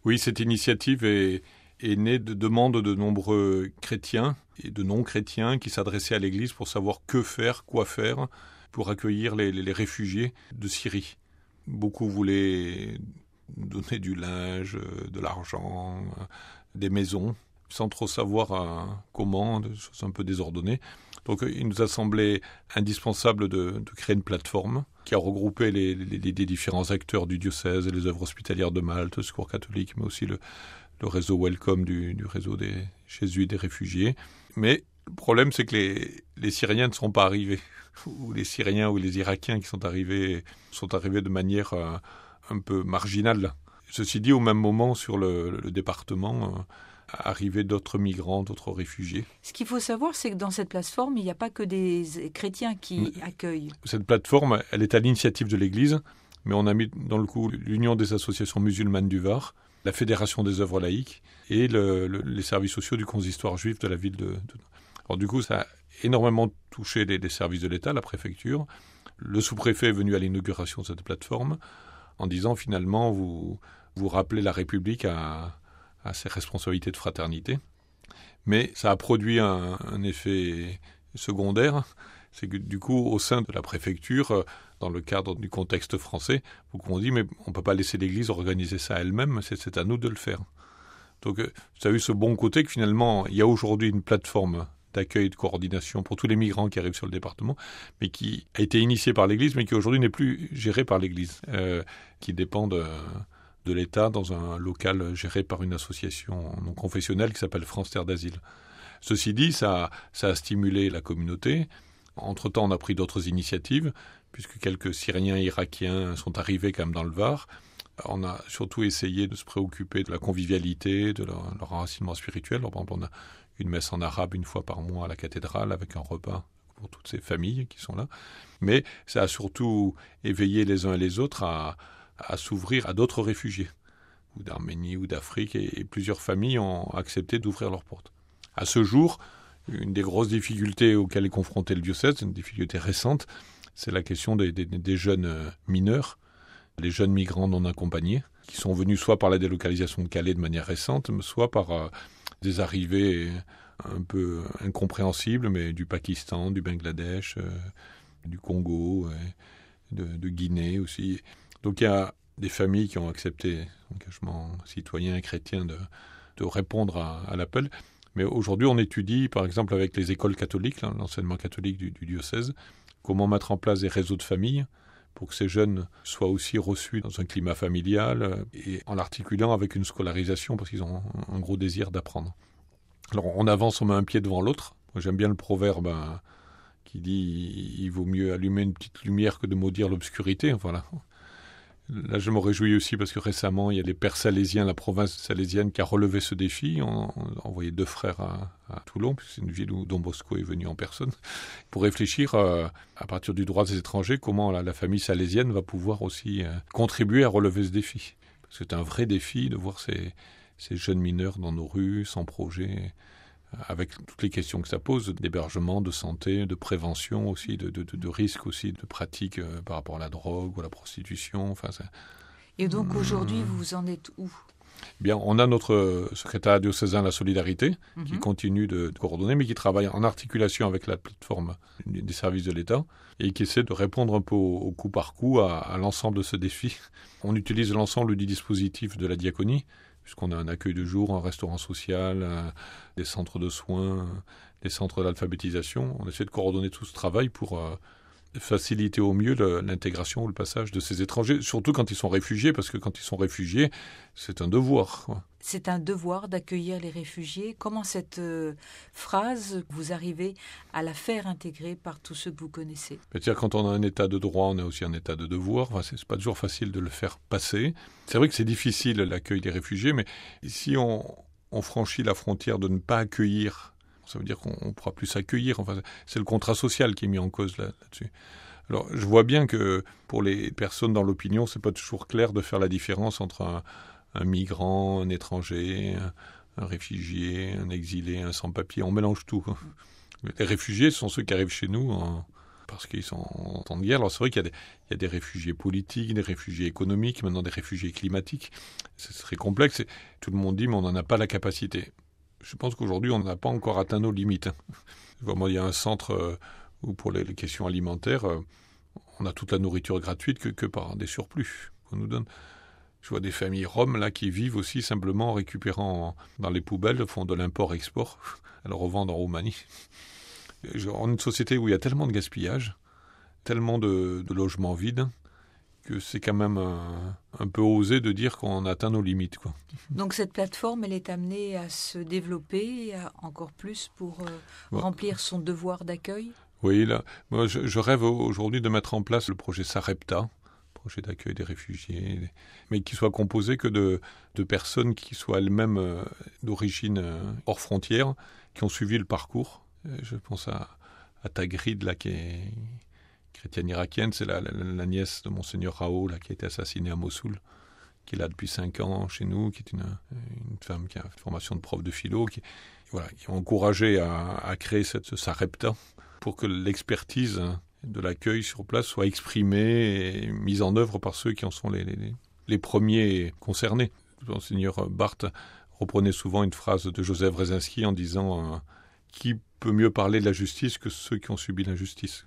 Oui, cette initiative est née de demandes de nombreux chrétiens et de non-chrétiens qui s'adressaient à l'Église pour savoir que faire, quoi faire pour accueillir les réfugiés de Syrie. Beaucoup voulaient donner du linge, de l'argent, des maisons, sans trop savoir comment, des choses un peu désordonnées. Donc il nous a semblé indispensable de créer une plateforme qui a regroupé les différents acteurs du diocèse et les œuvres hospitalières de Malte, le Secours catholique, mais aussi le réseau Welcome du réseau des Jésuites des réfugiés. Mais le problème, c'est que les Syriens ne sont pas arrivés, ou les Syriens ou les Irakiens qui sont arrivés de manière un peu marginale. Ceci dit, au même moment, sur le département, arrivaient d'autres migrants, d'autres réfugiés. Ce qu'il faut savoir, c'est que dans cette plateforme, il n'y a pas que des chrétiens qui accueillent. Cette plateforme, elle est à l'initiative de l'Église, mais on a mis dans le coup l'Union des associations musulmanes du Var, la Fédération des œuvres laïques et les services sociaux du consistoire juif de la ville de... Alors du coup, ça a énormément touché les services de l'État, la préfecture. Le sous-préfet est venu à l'inauguration de cette plateforme en disant finalement, vous rappelez la République à ses responsabilités de fraternité. Mais ça a produit un effet secondaire, c'est que du coup, au sein de la préfecture, dans le cadre du contexte français, beaucoup ont dit, mais on ne peut pas laisser l'Église organiser ça elle-même, c'est à nous de le faire. Donc ça a eu ce bon côté que finalement, il y a aujourd'hui une plateforme d'accueil et de coordination pour tous les migrants qui arrivent sur le département, mais qui a été initiée par l'Église, mais qui aujourd'hui n'est plus gérée par l'Église, qui dépend de l'État dans un local géré par une association non confessionnelle qui s'appelle France Terre d'Asile. Ceci dit, ça a stimulé la communauté. Entre-temps, on a pris d'autres initiatives, puisque quelques Syriens et Irakiens sont arrivés quand même dans le Var. On a surtout essayé de se préoccuper de la convivialité, de leur enracinement spirituel. Alors, par exemple, on a une messe en arabe une fois par mois à la cathédrale avec un repas pour toutes ces familles qui sont là. Mais ça a surtout éveillé les uns et les autres à s'ouvrir à d'autres réfugiés, ou d'Arménie ou d'Afrique, et plusieurs familles ont accepté d'ouvrir leurs portes. À ce jour, une des grosses difficultés auxquelles est confronté le diocèse, une difficulté récente, c'est la question des jeunes mineurs, les jeunes migrants non accompagnés, qui sont venus soit par la délocalisation de Calais de manière récente, soit par des arrivées un peu incompréhensibles, mais du Pakistan, du Bangladesh, du Congo, de Guinée aussi. Donc il y a des familles qui ont accepté l'engagement citoyen et chrétien de répondre à l'appel. Mais aujourd'hui, on étudie, par exemple, avec les écoles catholiques, l'enseignement catholique du diocèse, comment mettre en place des réseaux de familles pour que ces jeunes soient aussi reçus dans un climat familial et en l'articulant avec une scolarisation parce qu'ils ont un gros désir d'apprendre. Alors on avance, on met un pied devant l'autre. Moi, j'aime bien le proverbe qui dit « il vaut mieux allumer une petite lumière que de maudire l'obscurité ». Voilà. Là, je me réjouis aussi parce que récemment, il y a les Pères Salésiens, la province salésienne, qui a relevé ce défi. On a envoyé 2 frères à Toulon, puisque c'est une ville où Don Bosco est venu en personne, pour réfléchir à partir du droit des étrangers, comment la famille salésienne va pouvoir aussi contribuer à relever ce défi. Parce que c'est un vrai défi de voir ces jeunes mineurs dans nos rues, sans projet, avec toutes les questions que ça pose, d'hébergement, de santé, de prévention aussi, de risques aussi, de pratiques par rapport à la drogue ou à la prostitution. Enfin, Et donc aujourd'hui, vous en êtes où ? Bien, on a notre secrétariat diocésain de la solidarité qui continue de coordonner, mais qui travaille en articulation avec la plateforme des services de l'État et qui essaie de répondre un peu au coup par coup à l'ensemble de ce défi. On utilise l'ensemble du dispositif de la diaconie, puisqu'on a un accueil de jour, un restaurant social, des centres de soins, des centres d'alphabétisation. On essaie de coordonner tout ce travail pour faciliter au mieux l'intégration ou le passage de ces étrangers, surtout quand ils sont réfugiés, parce que quand ils sont réfugiés, c'est un devoir, quoi. C'est un devoir d'accueillir les réfugiés. Comment cette phrase, vous arrivez à la faire intégrer par tous ceux que vous connaissez ? C'est-à-dire quand on a un état de droit, on a aussi un état de devoir. Enfin, c'est pas toujours facile de le faire passer. C'est vrai que c'est difficile l'accueil des réfugiés, mais si on franchit la frontière de ne pas accueillir, ça veut dire qu'on ne pourra plus s'accueillir. Enfin, c'est le contrat social qui est mis en cause là-dessus. Alors, je vois bien que pour les personnes dans l'opinion, c'est pas toujours clair de faire la différence entre un migrant, un étranger, un réfugié, un exilé, un sans-papier. On mélange tout. Les réfugiés sont ceux qui arrivent chez nous parce qu'ils sont en temps de guerre. Alors c'est vrai qu'il y a des réfugiés politiques, des réfugiés économiques, maintenant des réfugiés climatiques. C'est très complexe. Et tout le monde dit, mais on n'en a pas la capacité. Je pense qu'aujourd'hui, on n'a pas encore atteint nos limites. Vraiment, il y a un centre où pour les questions alimentaires, on a toute la nourriture gratuite que par des surplus qu'on nous donne. Je vois des familles roms là qui vivent aussi simplement en récupérant dans les poubelles, font de l'import-export, elles revendent en Roumanie. On a une société où il y a tellement de gaspillage, tellement de logements vides, que c'est quand même un peu osé de dire qu'on atteint nos limites, quoi. Donc cette plateforme, elle est amenée à se développer encore plus pour remplir son devoir d'accueil ? Oui, là, moi je rêve aujourd'hui de mettre en place le projet Sarepta, projet d'accueil des réfugiés, mais qui soit composé que de personnes qui soient elles-mêmes d'origine hors frontières, qui ont suivi le parcours. Je pense à Tagrid, là, qui est chrétienne irakienne, c'est la nièce de Monseigneur Rao, là, qui a été assassinée à Mossoul, qui est là depuis 5 ans chez nous, qui est une femme qui a une formation de prof de philo, qui ont encouragé à créer ce Sarepta pour que l'expertise de l'accueil sur place soit exprimée et mise en œuvre par ceux qui en sont les premiers concernés. Monseigneur Barth reprenait souvent une phrase de Joseph Brzezinski en disant « Qui peut mieux parler de la justice que ceux qui ont subi l'injustice ?»